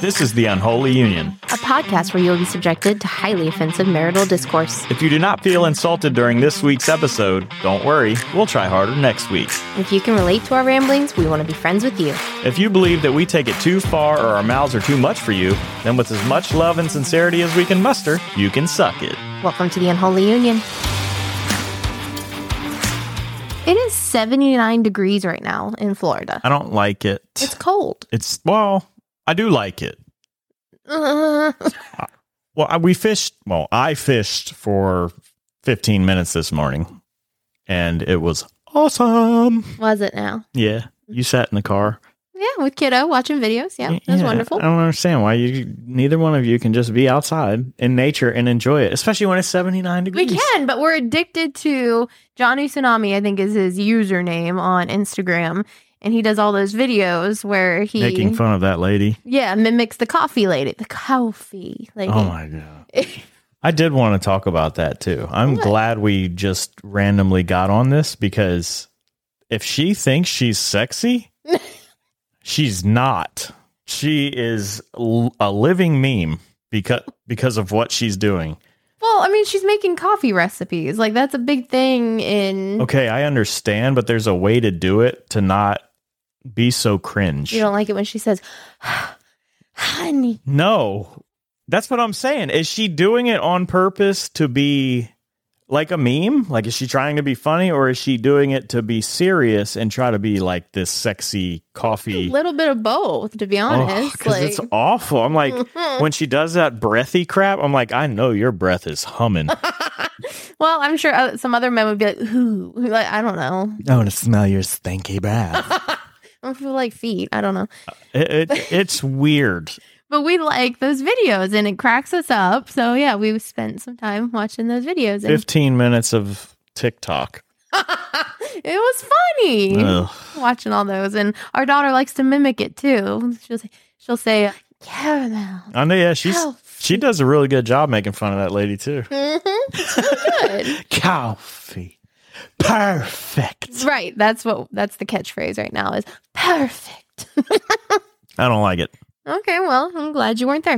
This is The Unholy Union, a podcast where you'll be subjected to highly offensive marital discourse. If you do not feel insulted during this week's episode, don't worry, we'll try harder next week. If you can relate to our ramblings, we want to be friends with you. If you believe that we take it too far or our mouths are too much for you, then with as much love and sincerity as we can muster, you can suck it. Welcome to The Unholy Union. It is 79 degrees right now in Florida. I don't like it. It's cold. Well, I do like it. I fished for 15 minutes this morning, and it was awesome. Was it now? Yeah. You sat in the car. Yeah, with kiddo watching videos. Yeah, it was wonderful. I don't understand why neither one of you can just be outside in nature and enjoy it, especially when it's 79 degrees. We can, but we're addicted to Johnny Tsunami, I think is his username on Instagram. And he does all those videos where he... making fun of that lady. Yeah, mimics the coffee lady. The coffee lady. Oh, my God. I did want to talk about that, too. I'm glad we just randomly got on this, because if she thinks she's sexy, she's not. She is a living meme because of what she's doing. Well, I mean, she's making coffee recipes. Like, that's a big thing in... Okay, I understand, but there's a way to do it to not be so cringe. You don't like it when she says, honey. No, that's what I'm saying. Is she doing it on purpose to be like a meme? Like, is she trying to be funny, or is she doing it to be serious and try to be like this sexy coffee? A little bit of both, to be honest. Because it's awful. I'm like, when she does that breathy crap, I'm like, I know your breath is humming. Well, I'm sure some other men would be like, ooh, like, I don't know. I want to smell your stinky breath. I feel like feet. I don't know. It's weird. But we like those videos, and it cracks us up. So, yeah, we spent some time watching those videos. 15 minutes of TikTok. It was funny watching all those. And our daughter likes to mimic it, too. She'll say, caramel. I know, yeah, she does a really good job making fun of that lady, too. Mm-hmm. So good. Coffee. Perfect. Right. That's the catchphrase right now is perfect. I don't like it. Okay, well, I'm glad you weren't there.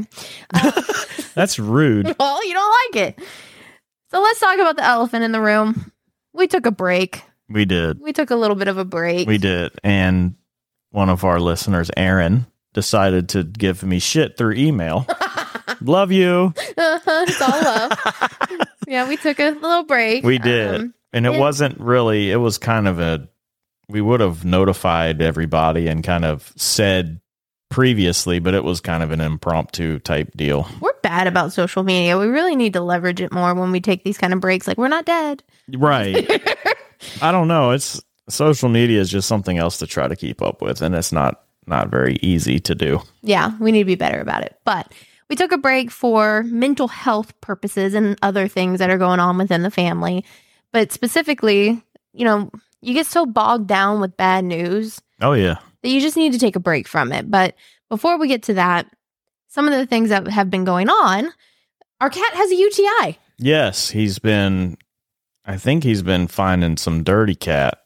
That's rude. Well, you don't like it. So let's talk about the elephant in the room. We took a break. We did. We took a little bit of a break. We did. And one of our listeners, Aaron, decided to give me shit through email. Love you. It's all love. Yeah, we took a little break. We did. And it wasn't really, it was kind of we would have notified everybody and kind of said previously, but it was kind of an impromptu type deal. We're bad about social media. We really need to leverage it more when we take these kind of breaks. Like, we're not dead. Right. I don't know. Social media is just something else to try to keep up with, and it's not very easy to do. Yeah, we need to be better about it. But we took a break for mental health purposes and other things that are going on within the family. But specifically, you get so bogged down with bad news. Oh, yeah. That you just need to take a break from it. But before we get to that, some of the things that have been going on, our cat has a UTI. Yes, I think he's been finding some dirty cat.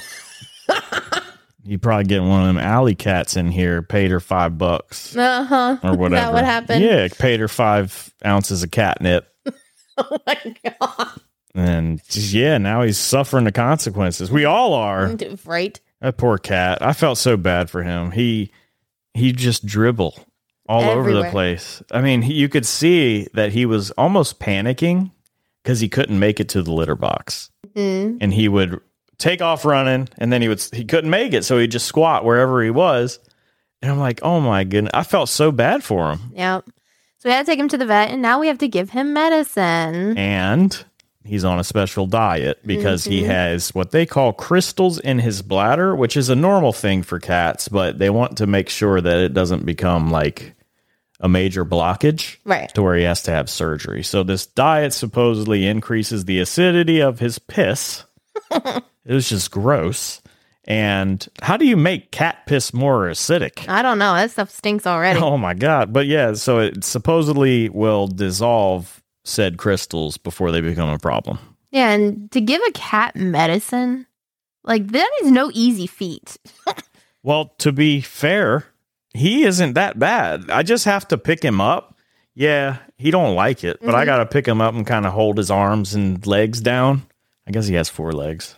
You probably get one of them alley cats in here, paid her $5. Or whatever. Is that what happened? Yeah, paid her 5 ounces of catnip. Oh my God. And yeah, now he's suffering the consequences. We all are. Right. That poor cat. I felt so bad for him. He just dribble all over the place. I mean, you could see that he was almost panicking because he couldn't make it to the litter box. Mm-hmm. And he would take off running, and then he couldn't make it, so he'd just squat wherever he was. And I'm like, oh my goodness. I felt so bad for him. Yep. So we had to take him to the vet, and now we have to give him medicine. And he's on a special diet because he has what they call crystals in his bladder, which is a normal thing for cats, but they want to make sure that it doesn't become like a major blockage, right, to where he has to have surgery. So this diet supposedly increases the acidity of his piss. It was just gross. And how do you make cat piss more acidic? I don't know. That stuff stinks already. Oh my God. But yeah, so it supposedly will dissolve said crystals before they become a problem. Yeah, and to give a cat medicine, like, that is no easy feat. Well, to be fair, he isn't that bad. I just have to pick him up. Yeah, he don't like it, but I got to pick him up and kind of hold his arms and legs down. I guess he has 4 legs.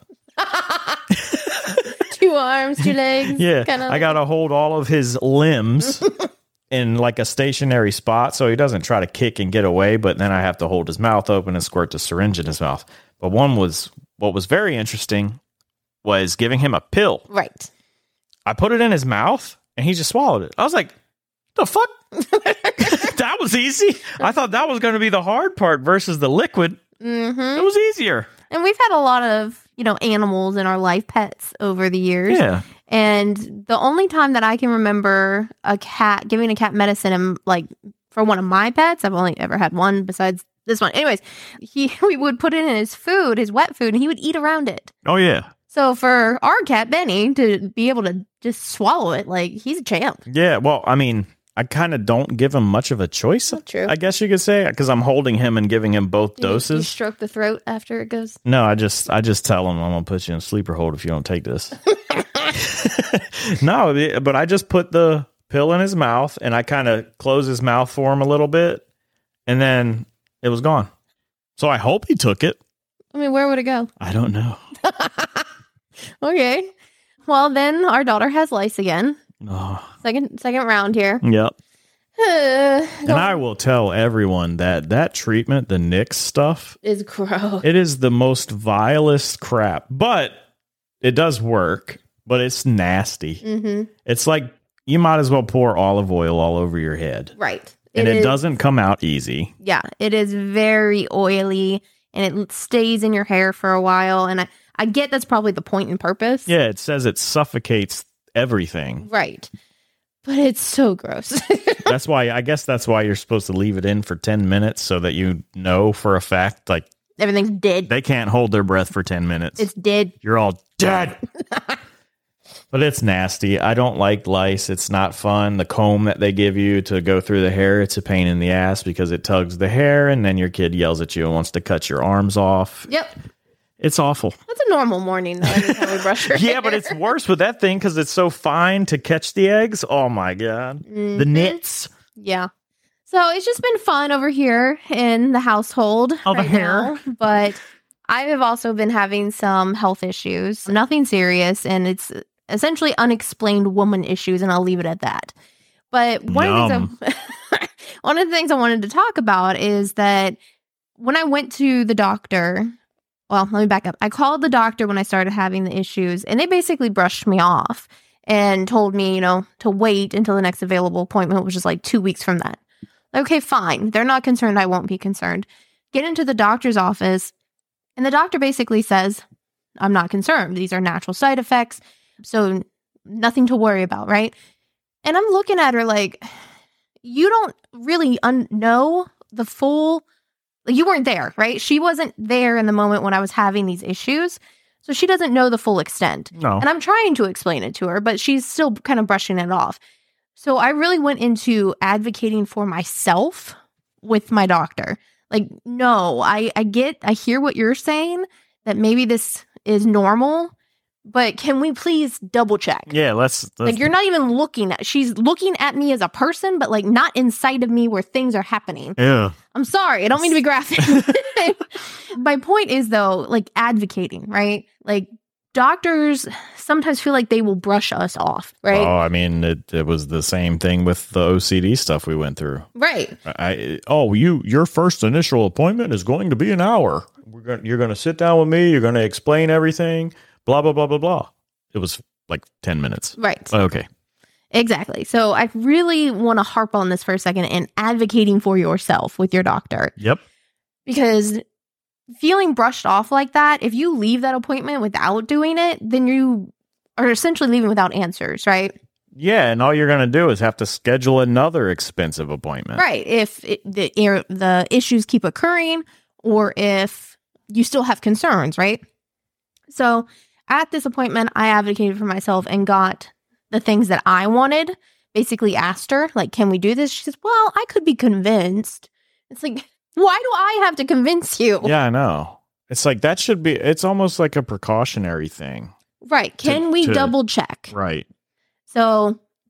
2 arms, 2 legs. Yeah, I got to hold all of his limbs in like a stationary spot so he doesn't try to kick and get away, but then I have to hold his mouth open and squirt the syringe in his mouth. But what was very interesting was giving him a pill. Right. I put it in his mouth and he just swallowed it. I was like, the fuck? That was easy. I thought that was going to be the hard part versus the liquid. Mm-hmm. It was easier. And we've had a lot of, animals in our life, pets over the years. Yeah. And the only time that I can remember giving a cat medicine and for one of my pets, I've only ever had one besides this one. Anyways, we would put it in his food, his wet food, and he would eat around it. Oh, yeah. So for our cat, Benny, to be able to just swallow it, he's a champ. Yeah, well, I mean, I kind of don't give him much of a choice, That's true. I guess you could say, because I'm holding him and giving him both doses. You stroke the throat after it goes? No, I just tell him I'm going to put you in sleeper hold if you don't take this. No, but I just put the pill in his mouth, and I kind of close his mouth for him a little bit, and then it was gone. So I hope he took it. I mean, where would it go? I don't know. Okay. Well, then our daughter has lice again. Oh. Second round here. Yep. And I will tell everyone that treatment, the Nix stuff, is gross. It is the most vilest crap, but it does work, but it's nasty. Mm-hmm. It's like you might as well pour olive oil all over your head. Right. And it doesn't come out easy. Yeah, it is very oily, and it stays in your hair for a while, and I get that's probably the point and purpose. Yeah, it says it suffocates everything. Right. But it's so gross. I guess that's why you're supposed to leave it in for 10 minutes so that you know for a fact, everything's dead. They can't hold their breath for 10 minutes. It's dead. You're all dead. But it's nasty. I don't like lice. It's not fun. The comb that they give you to go through the hair, it's a pain in the ass because it tugs the hair, and then your kid yells at you and wants to cut your arms off. Yep. It's awful. That's a normal morning, though, anytime we brush our hair. Yeah, but it's worse with that thing because it's so fine to catch the eggs. Oh, my God. Mm-hmm. The nits. Yeah. So it's just been fun over here in the household over here. But I have also been having some health issues. Nothing serious, and it's essentially unexplained woman issues, and I'll leave it at that. But one of the things I wanted to talk about is that when I went to the doctor, well, let me back up. I called the doctor when I started having the issues, and they basically brushed me off and told me, to wait until the next available appointment, which is 2 weeks from that. Okay, fine. They're not concerned. I won't be concerned. Get into the doctor's office, and the doctor basically says, I'm not concerned. These are natural side effects. So nothing to worry about, right? And I'm looking at her like, you don't really know the full, you weren't there, right? She wasn't there in the moment when I was having these issues. So she doesn't know the full extent. No. And I'm trying to explain it to her, but she's still kind of brushing it off. So I really went into advocating for myself with my doctor. No, I hear what you're saying, that maybe this is normal. But can we please double check? Yeah, let's you're not even she's looking at me as a person, but not inside of me where things are happening. Yeah. I'm sorry. I don't mean to be graphic. My point is though, advocating, right? Doctors sometimes feel like they will brush us off, right? Oh, I mean, it was the same thing with the OCD stuff we went through. Right. Your first initial appointment is going to be an hour. You're going to sit down with me. You're going to explain everything. Blah, blah, blah, blah, blah. It was 10 minutes. Right. Okay. Exactly. So I really want to harp on this for a second and advocating for yourself with your doctor. Yep. Because feeling brushed off like that, if you leave that appointment without doing it, then you are essentially leaving without answers, right? Yeah, and all you're going to do is have to schedule another expensive appointment. Right. If the issues keep occurring, or if you still have concerns, right? So at this appointment, I advocated for myself and got the things that I wanted. Basically asked her, can we do this? She says, well, I could be convinced. It's why do I have to convince you? Yeah, I know. It's that should be, it's almost like a precautionary thing. Right. Can we double check? Right. So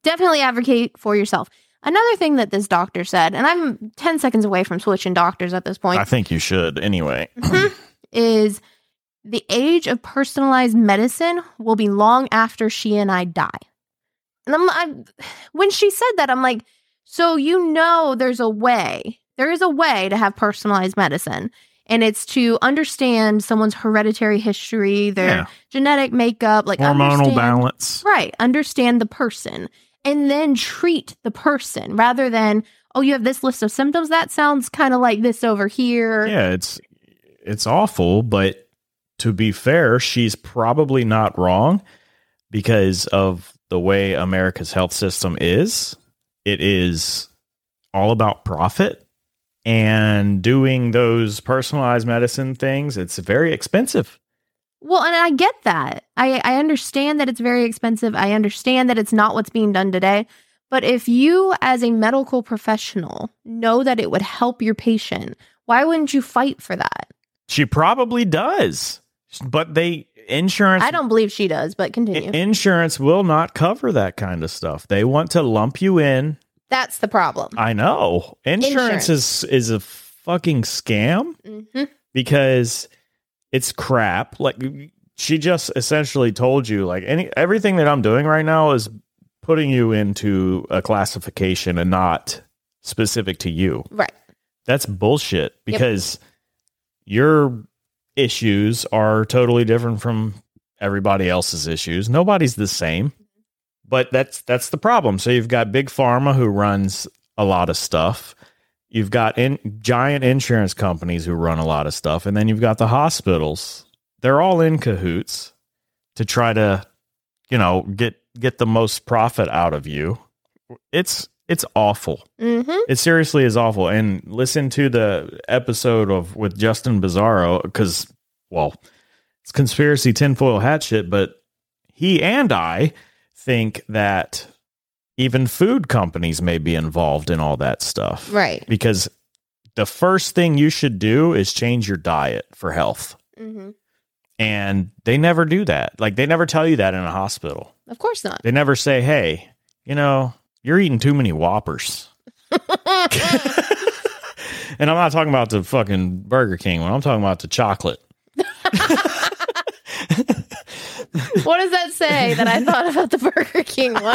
definitely advocate for yourself. Another thing that this doctor said, and I'm 10 seconds away from switching doctors at this point. I think you should anyway. Is the age of personalized medicine will be long after she and I die. And when she said that, I'm like, so there is a way to have personalized medicine. And it's to understand someone's hereditary history, their genetic makeup, like hormonal balance. Right. Understand the person and then treat the person rather than, oh, you have this list of symptoms. That sounds kind of like this over here. Yeah, it's awful. But to be fair, she's probably not wrong because of the way America's health system is. It is all about profit. And doing those personalized medicine things, it's very expensive. Well, and I get that. I understand that it's very expensive. I understand that it's not what's being done today. But if you, as a medical professional, know that it would help your patient, why wouldn't you fight for that? She probably does. But insurance... I don't believe she does, but continue. Insurance will not cover that kind of stuff. They want to lump you in. That's the problem. I know. Insurance is a fucking scam because it's crap. Like, she just essentially told you, like, everything that I'm doing right now is putting you into a classification and not specific to you. Right. That's bullshit because your issues are totally different from everybody else's issues. Nobody's the same. But that's the problem. So you've got Big Pharma who runs a lot of stuff. You've got giant insurance companies who run a lot of stuff. And then you've got the hospitals. They're all in cahoots to try to, get the most profit out of you. It's awful. It seriously is awful. And listen to the episode with Justin Bizzaro because, well, it's conspiracy tinfoil hat shit. But he and I think that even food companies may be involved in all that stuff. Right. Because the first thing you should do is change your diet for health. And they never do that. Like, they never tell you that in a hospital. Of course not. They never say, hey, you're eating too many Whoppers. And I'm not talking about the fucking Burger King one. I'm talking about the chocolate. What does that say that I thought about the Burger King one?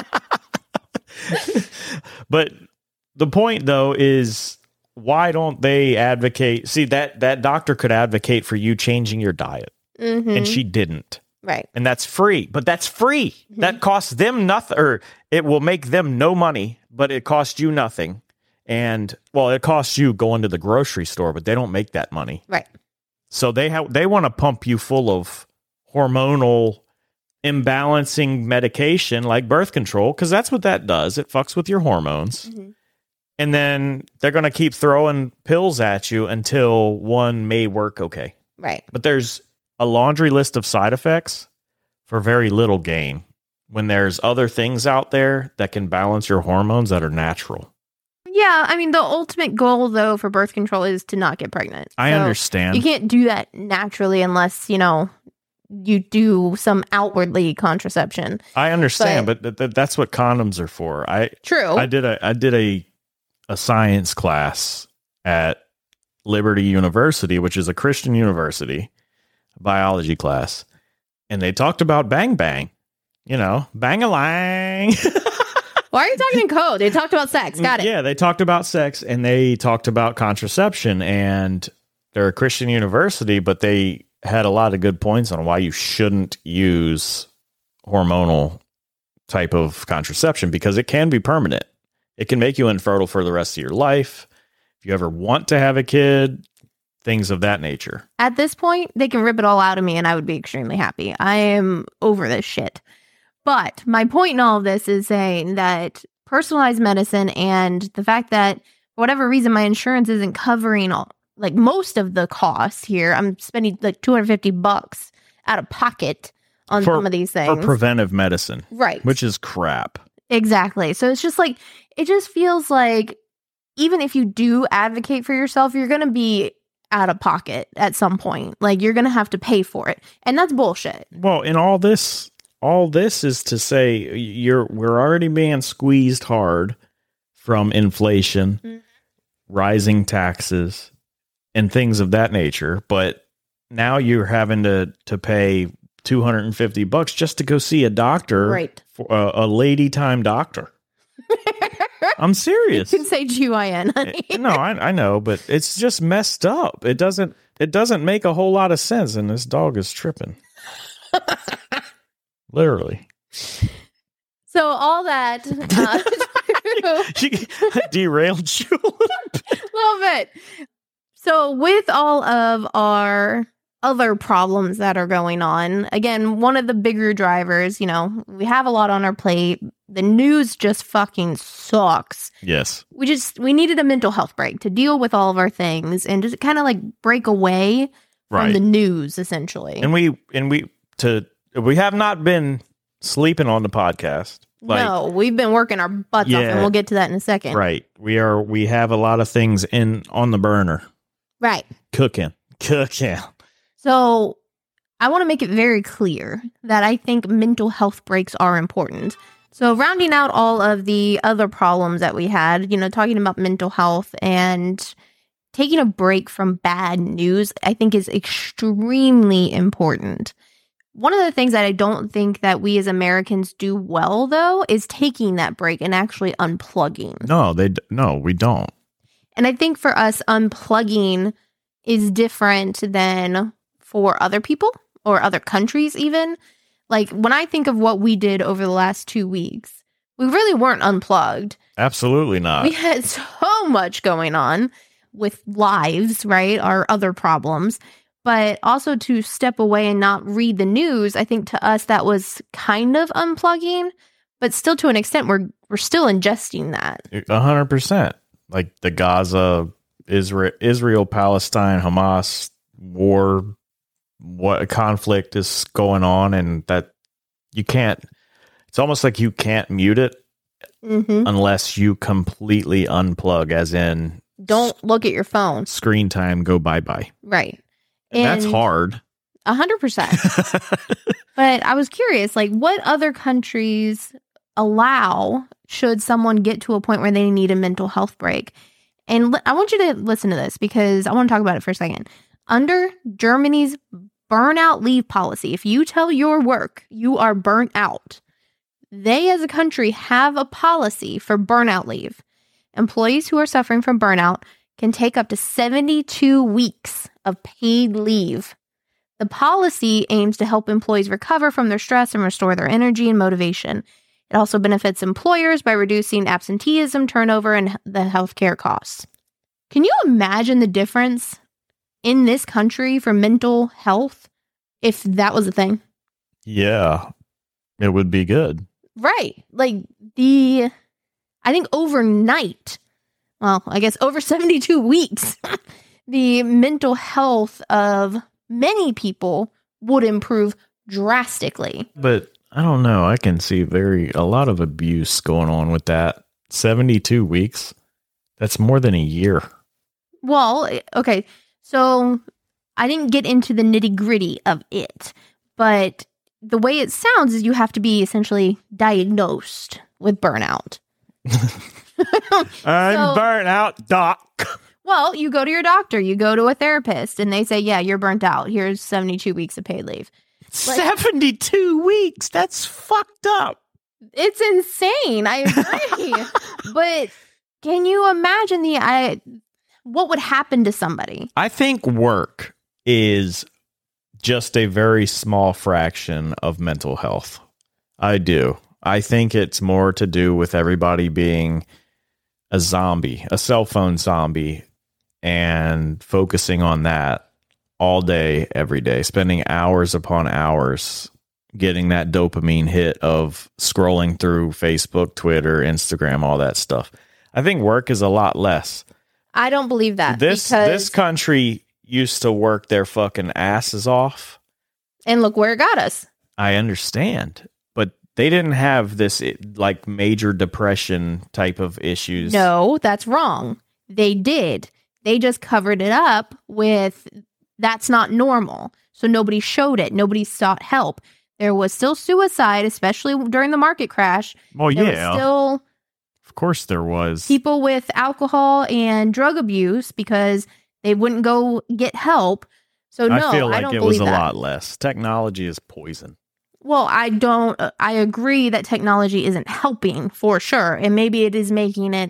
But the point, though, is why don't they advocate? See, that doctor could advocate for you changing your diet, and she didn't. Right. And that's free. But that's free. That costs them nothing, or it will make them no money, but it costs you nothing. And, well, it costs you going to the grocery store, but they don't make that money. Right. So they want to pump you full of hormonal imbalancing medication like birth control, because that's what that does. It fucks with your hormones. And then they're going to keep throwing pills at you until one may work okay. Right. But there's a laundry list of side effects for very little gain when there's other things out there that can balance your hormones that are natural. Yeah, I mean, the ultimate goal, though, for birth control is to not get pregnant. I understand. You can't do that naturally unless, you do some outwardly contraception. I understand, but that's what condoms are for. True. I did a science class at Liberty University, which is a Christian university, biology class, and they talked about bang bang, bang-a-lang. Why are you talking in code? They talked about sex. Got it. Yeah, they talked about sex and they talked about contraception, and they're a Christian university, but they had a lot of good points on why you shouldn't use hormonal type of contraception because it can be permanent. It can make you infertile for the rest of your life. If you ever want to have a kid, things of that nature. At this point, they can rip it all out of me and I would be extremely happy. I am over this shit. But my point in all of this is saying that personalized medicine and the fact that for whatever reason my insurance isn't covering most of the costs here. I'm spending like $250 out of pocket on some of these things. For preventive medicine. Right. Which is crap. Exactly. So it's just like, it just feels like even if you do advocate for yourself, you're going to be out of pocket at some point. Like, you're going to have to pay for it. And that's bullshit. Well, in all this, all this is to say we're already being squeezed hard from inflation, rising taxes, and things of that nature. But now you're having to pay $250 just to go see a doctor, right? For a lady time doctor. I'm serious. You can say GYN, honey. No, I know, but it's just messed up. It doesn't make a whole lot of sense, and this dog is tripping. Literally. So all that she derailed you a little bit. So with all of our other problems that are going on, again, one of the bigger drivers, we have a lot on our plate. The news just fucking sucks. Yes. We needed a mental health break to deal with all of our things and just kind of like break away from the news, essentially. And we have not been sleeping on the podcast. No, we've been working our butts off, and we'll get to that in a second. Right. We have a lot of things on the burner. Right. Cooking. So I want to make it very clear that I think mental health breaks are important. So rounding out all of the other problems that we had, talking about mental health and taking a break from bad news, I think is extremely important. One of the things that I don't think that we as Americans do well, though, is taking that break and actually unplugging. No, we don't. And I think for us, unplugging is different than for other people or other countries even. Like, when I think of what we did over the last 2 weeks, we really weren't unplugged. Absolutely not. We had so much going on with lives, right? Our other problems. But also to step away and not read the news, I think to us that was kind of unplugging, but still to an extent we're still ingesting that. 100%. Like the Gaza, Israel, Palestine, Hamas war, what conflict is going on, and that you can't. It's almost like you can't mute it unless you completely unplug, as in don't look at your phone. Screen time, go bye-bye. Right. And that's hard. 100%. But I was curious, like, what other countries allow should someone get to a point where they need a mental health break? And I want you to listen to this because I want to talk about it for a second. Under Germany's burnout leave policy, if you tell your work you are burnt out, they as a country have a policy for burnout leave. Employees who are suffering from burnout can take up to 72 weeks of paid leave. The policy aims to help employees recover from their stress and restore their energy and motivation. It also benefits employers by reducing absenteeism, turnover, and the healthcare costs. Can you imagine the difference in this country for mental health if that was a thing? Yeah, it would be good. Right. Like I think overnight, well, I guess over 72 weeks, the mental health of many people would improve drastically. But I don't know. I can see a lot of abuse going on with that. 72 weeks. That's more than a year. Well, okay. So I didn't get into the nitty gritty of it, but the way it sounds is you have to be essentially diagnosed with burnout. I'm burnt out, doc. Well, you go to your doctor, you go to a therapist, and they say, yeah, you're burnt out. Here's 72 weeks of paid leave. 72 weeks? That's fucked up. It's insane. I agree. But can you imagine what would happen to somebody? I think work is just a very small fraction of mental health. I do. I think it's more to do with everybody being a zombie, a cell phone zombie, and focusing on that all day, every day, spending hours upon hours getting that dopamine hit of scrolling through Facebook, Twitter, Instagram, all that stuff. I think work is a lot less. I don't believe that. This country used to work their fucking asses off. And look where it got us. I understand. But they didn't have this like major depression type of issues. No, that's wrong. They did. They just covered it up with that's not normal. So nobody showed it. Nobody sought help. There was still suicide, especially during the market crash. Well, There yeah. was still Of course there was. people with alcohol and drug abuse because they wouldn't go get help. So no, I feel like don't it was believe a that. lot less. Technology is poison. Well, I agree that technology isn't helping for sure. And maybe it is making it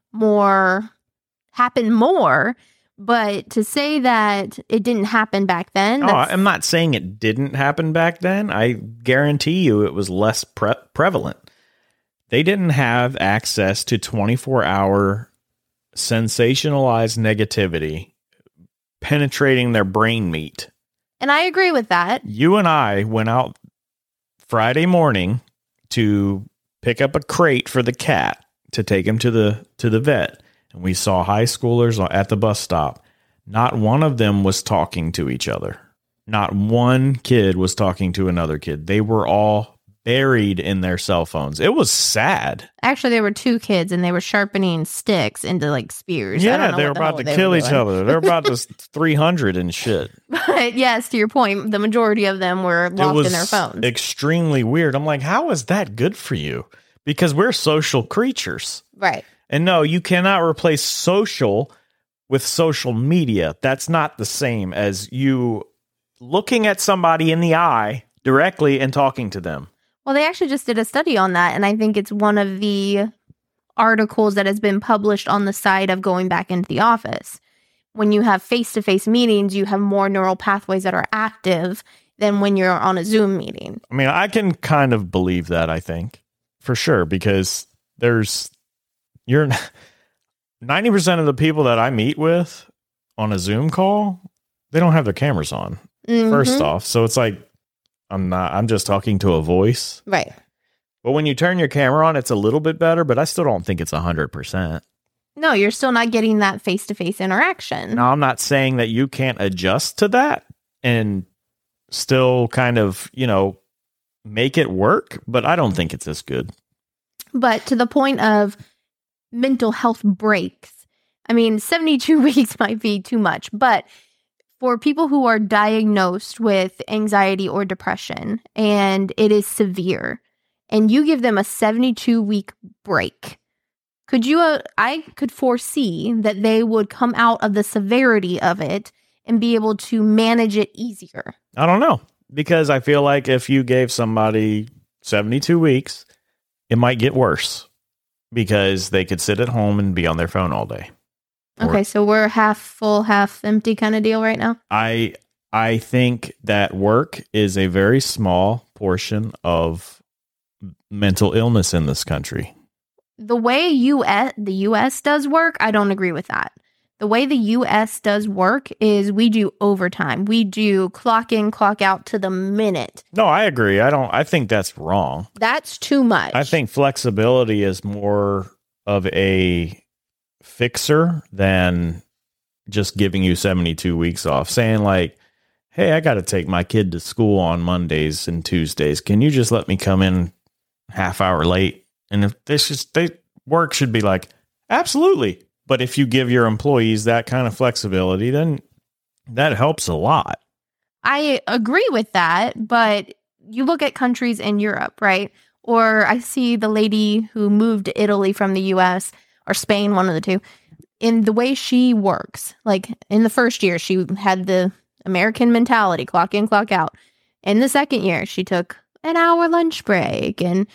happen more. But to say that it didn't happen back then. Oh, I'm not saying it didn't happen back then. I guarantee you it was less prevalent. They didn't have access to 24-hour sensationalized negativity penetrating their brain meat. And I agree with that. You and I went out Friday morning to pick up a crate for the cat to take him to the vet. And we saw high schoolers at the bus stop. Not one of them was talking to each other. Not one kid was talking to another kid. They were all buried in their cell phones. It was sad. Actually, there were two kids and they were sharpening sticks into like spears. Yeah, they were about to kill each other. They were about to 300 and shit. But yes, to your point, the majority of them were locked in their phones. Extremely weird. I'm like, how is that good for you? Because we're social creatures. Right. And no, you cannot replace social with social media. That's not the same as you looking at somebody in the eye directly and talking to them. Well, they actually just did a study on that, and I think it's one of the articles that has been published on the side of going back into the office. When you have face-to-face meetings, you have more neural pathways that are active than when you're on a Zoom meeting. I mean, I can kind of believe that, I think, for sure, because you're 90% of the people that I meet with on a Zoom call, they don't have their cameras on. Mm-hmm. First off. So it's like, I'm just talking to a voice. Right. But when you turn your camera on, it's a little bit better, but I still don't think it's 100%. No, you're still not getting that face-to-face interaction. Now, I'm not saying that you can't adjust to that and still kind of, make it work, but I don't think it's as good. But to the point of mental health breaks, I mean, 72 weeks might be too much, but for people who are diagnosed with anxiety or depression and it is severe and you give them a 72-week break, I could foresee that they would come out of the severity of it and be able to manage it easier. I don't know, because I feel like if you gave somebody 72 weeks, it might get worse because they could sit at home and be on their phone all day. Okay, so we're half full, half empty kind of deal right now? I think that work is a very small portion of mental illness in this country. The way the U.S. does work, I don't agree with that. The way the U.S. does work is we do overtime. We do clock in, clock out to the minute. No, I agree. I think that's wrong. That's too much. I think flexibility is more of a fixer than just giving you 72 weeks off. Saying like, hey, I got to take my kid to school on Mondays and Tuesdays. Can you just let me come in half hour late? And if work should be like, absolutely. But if you give your employees that kind of flexibility, then that helps a lot. I agree with that, but you look at countries in Europe, right? Or I see the lady who moved to Italy from the U.S. or Spain, one of the two, in the way she works. Like in the first year, she had the American mentality, clock in, clock out. In the second year, she took an hour lunch break and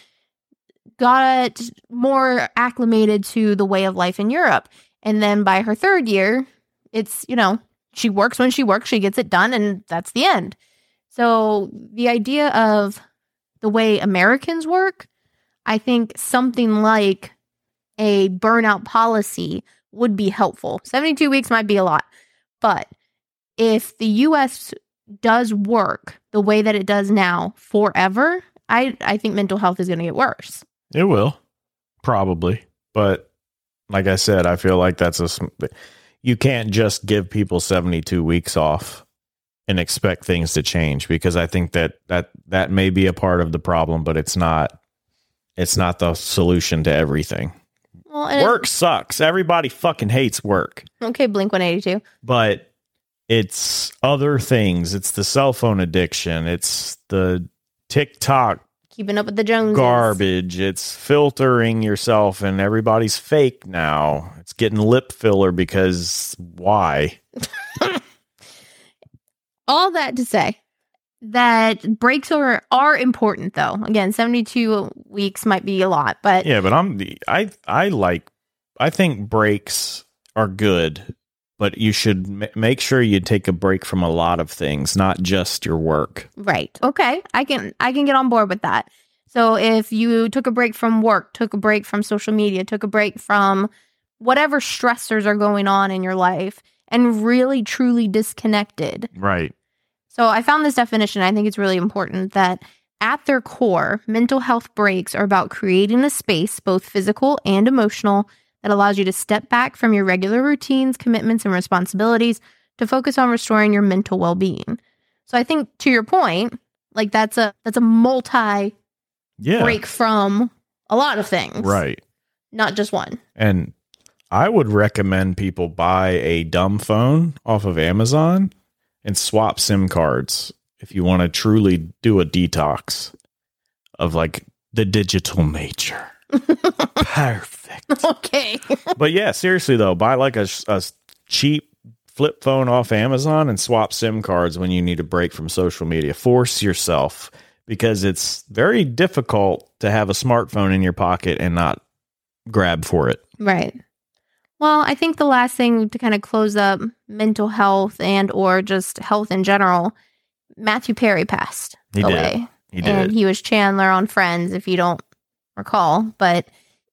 got more acclimated to the way of life in Europe. And then by her third year, it's, she works when she works, she gets it done, and that's the end. So the idea of the way Americans work, I think something like a burnout policy would be helpful. 72 weeks might be a lot, but if the U.S. does work the way that it does now forever, I think mental health is going to get worse. It will, probably. But like I said, I feel like you can't just give people 72 weeks off and expect things to change, because I think that may be a part of the problem, but it's not the solution to everything. Well, work sucks. Everybody fucking hates work. Okay, Blink-182. But it's other things. It's the cell phone addiction. It's the TikTok Keeping up with the Joneses. garbage. It's filtering yourself, and everybody's fake now. It's getting lip filler because why? All that to say that breaks are important, though. Again, 72 weeks might be a lot, but Yeah, but I think breaks are good, but you should make sure you take a break from a lot of things, not just your work. right. Okay, I can get on board with that. So if you took a break from work, took a break from social media, took a break from whatever stressors are going on in your life, and really truly disconnected. Right. So I found this definition. I think it's really important that at their core, mental health breaks are about creating a space, both physical and emotional, that allows you to step back from your regular routines, commitments, and responsibilities to focus on restoring your mental well-being. So I think, to your point, like that's a multi break from a lot of things. Right. Not just one. And I would recommend people buy a dumb phone off of Amazon and swap SIM cards if you want to truly do a detox of like the digital nature. Perfect. Okay. But yeah, seriously though, buy like a cheap flip phone off Amazon and swap SIM cards when you need a break from social media. Force yourself, because it's very difficult to have a smartphone in your pocket and not grab for it. Right. Well, I think the last thing to kind of close up mental health and or just health in general, Matthew Perry passed away. He did. And he was Chandler on Friends, if you don't recall. But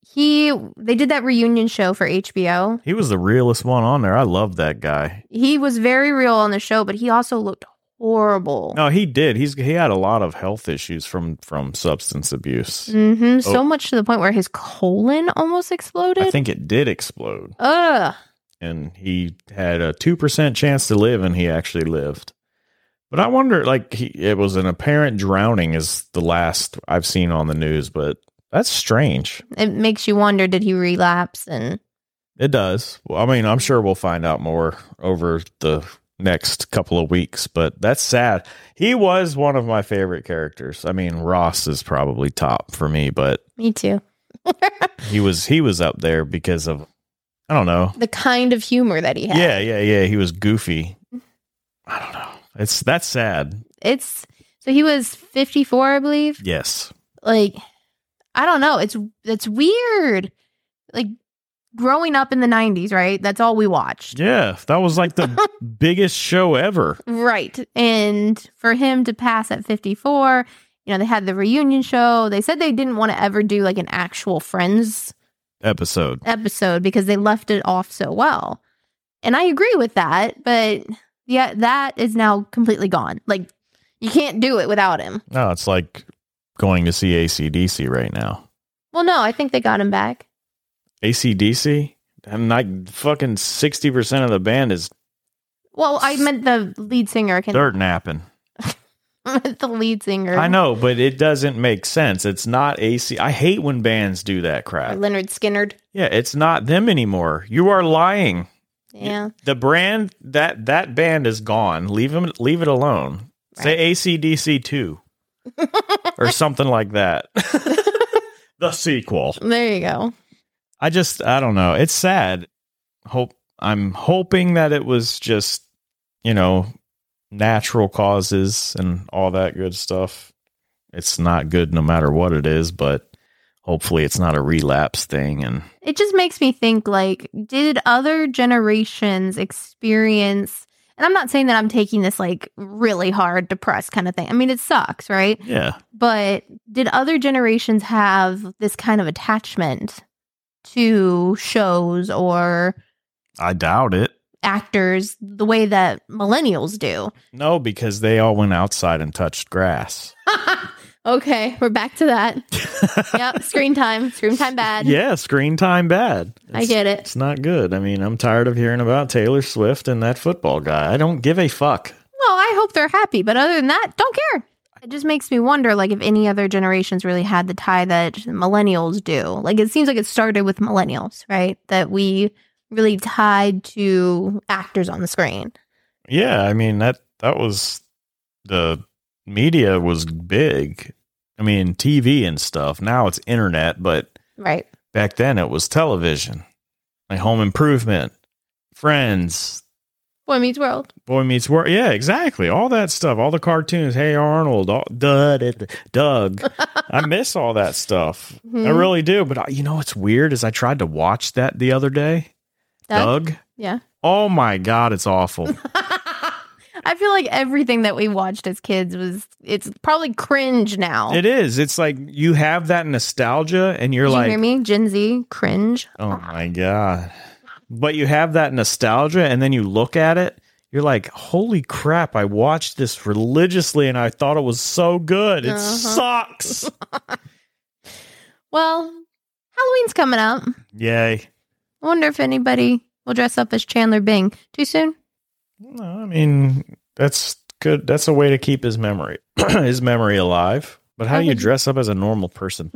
they did that reunion show for HBO. He was the realest one on there. I love that guy. He was very real on the show, but he also looked horrible. No, he did. He had a lot of health issues from substance abuse. So much to the point where his colon almost exploded. I think it did explode. Ugh. And he had a 2% chance to live, and he actually lived. But I wonder, like, it was an apparent drowning is the last I've seen on the news, but that's strange. It makes you wonder, did he relapse? And it does. Well, I mean, I'm sure we'll find out more over the next couple of weeks, but that's sad. He was one of my favorite characters. I mean, Ross is probably top for me, but me too. he was up there because of, I don't know, the kind of humor that he had. Yeah. He was goofy. I don't know. That's sad. So he was 54, I believe. Yes. Like, I don't know. It's weird. Like, growing up in the 90s, right? That's all we watched. Yeah, that was like the biggest show ever. Right. And for him to pass at 54, they had the reunion show. They said they didn't want to ever do like an actual Friends episode because they left it off so well. And I agree with that, but yeah, that is now completely gone. Like, you can't do it without him. No, it's like going to see AC/DC right now. Well, no, I think they got him back. AC/DC? And like fucking 60% of the band is... Well, I meant the lead singer. Dirt napping. I meant the lead singer. I know, but it doesn't make sense. It's not AC. I hate when bands do that crap. Or Leonard Skinnerd. Yeah, it's not them anymore. You are lying. Yeah. The brand, that band is gone. Leave it alone. Right. Say AC/DC 2. Or something like that. The sequel. There you go. I don't know. It's sad. I'm hoping that it was just, natural causes and all that good stuff. It's not good no matter what it is, but hopefully it's not a relapse thing. And it just makes me think, like, did other generations experience, and I'm not saying that I'm taking this like really hard, depressed kind of thing. I mean, it sucks, right? Yeah. But did other generations have this kind of attachment to shows or... I doubt it. Actors the way that millennials do? No, because they all went outside and touched grass. Okay, we're back to that. Yep, screen time bad. Yeah, screen time bad. I get it. It's not good. I mean, I'm tired of hearing about Taylor Swift and that football guy. I don't give a fuck. Well, I hope they're happy, but other than that, don't care. It just makes me wonder, like, if any other generations really had the tie that millennials do. Like, it seems like it started with millennials, right? That we really tied to actors on the screen. Yeah, I mean, that was the media was big. I mean, TV and stuff. Now it's internet, but right back then it was television. Like Home Improvement, Friends, Boy Meets World. Yeah, exactly. All that stuff. All the cartoons. Hey Arnold, Doug. I miss all that stuff. Mm-hmm. I really do. But you know what's weird is I tried to watch that the other day. Doug? Yeah. Oh my God, it's awful. I feel like everything that we watched as kids it's probably cringe now. It is. It's like you have that nostalgia and you're Did you hear me? Gen Z, cringe. Oh my God. But you have that nostalgia and then you look at it, you're like, holy crap, I watched this religiously and I thought it was so good. It sucks. Well, Halloween's coming up. Yay. I wonder if anybody will dress up as Chandler Bing. Too soon? No, I mean, that's good. That's a way to keep his memory alive. But how do you dress up as a normal person?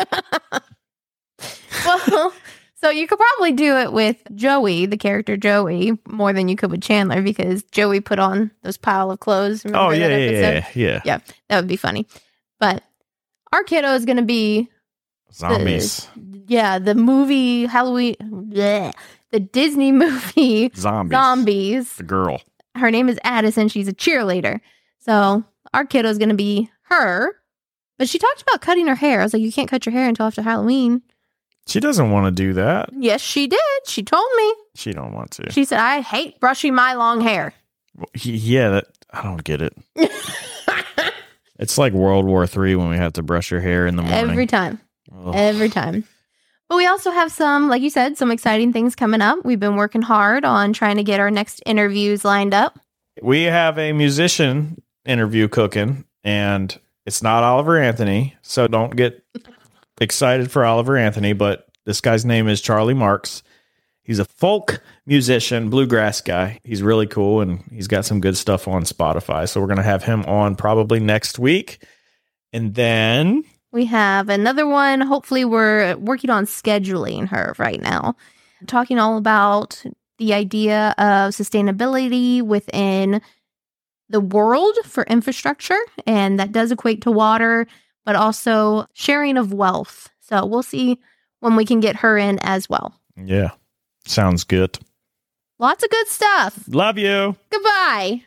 Well, so you could probably do it with Joey, the character Joey, more than you could with Chandler because Joey put on those pile of clothes. Remember yeah. Yeah, that would be funny. But our kiddo is going to be zombies. The movie Halloween. Bleh, the Disney movie Zombies. The girl. Her name is Addison. She's a cheerleader. So our kiddo is going to be her. But she talked about cutting her hair. I was like, you can't cut your hair until after Halloween. She doesn't want to do that. Yes, she did. She told me. She don't want to. She said, I hate brushing my long hair. Yeah, I don't get it. It's like World War III when we have to brush your hair in the morning. Every time. Ugh. Every time. But we also have some, like you said, some exciting things coming up. We've been working hard on trying to get our next interviews lined up. We have a musician interview cooking, and it's not Oliver Anthony, so don't get excited for Oliver Anthony, but this guy's name is Charlie Marks. He's a folk musician, bluegrass guy. He's really cool, and he's got some good stuff on Spotify. So we're going to have him on probably next week. And then we have another one. Hopefully we're working on scheduling her right now. Talking all about the idea of sustainability within the world for infrastructure. And that does equate to water, but also sharing of wealth. So we'll see when we can get her in as well. Yeah. Sounds good. Lots of good stuff. Love you. Goodbye.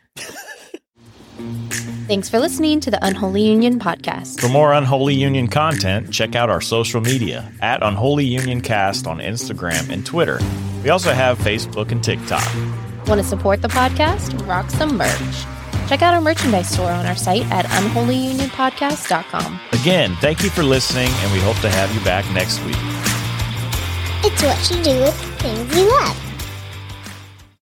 Thanks for listening to the Unholy Union podcast. For more Unholy Union content, check out our social media at Unholy Union Cast on Instagram and Twitter. We also have Facebook and TikTok. Want to support the podcast? Rock some merch. Check out our merchandise store on our site at unholyunionpodcast.com. Again, thank you for listening, and we hope to have you back next week. It's what you do with things you love.